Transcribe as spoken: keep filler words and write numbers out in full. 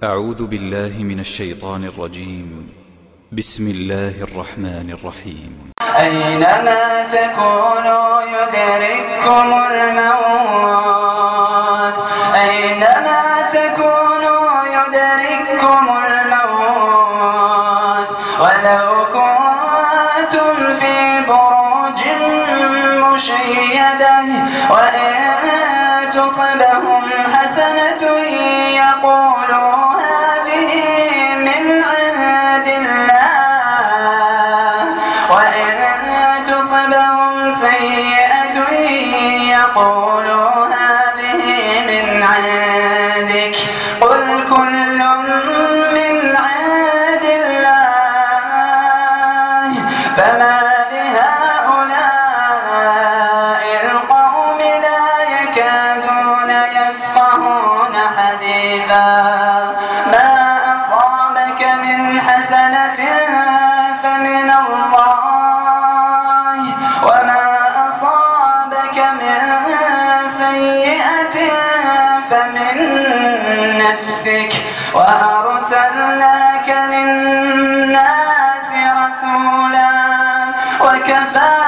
أعوذ بالله من الشيطان الرجيم. بسم الله الرحمن الرحيم. أينما تكونوا يدرككم الموت أينما تكونوا يدرككم الموت ولو كنتم في بروج مشيدة وإن تصبهم حسنة يقولوا هذه من عند الله وإن تصبهم سيئة يقولوا هذه من عندك قل كل من عند الله فما لهؤلاء القوم لا يكادون يفقهون حديثا ما أصابك من حسنة فمن الله وما أصابك من سيئة فمن نفسك وأرسلناك للناس رسولا وكفى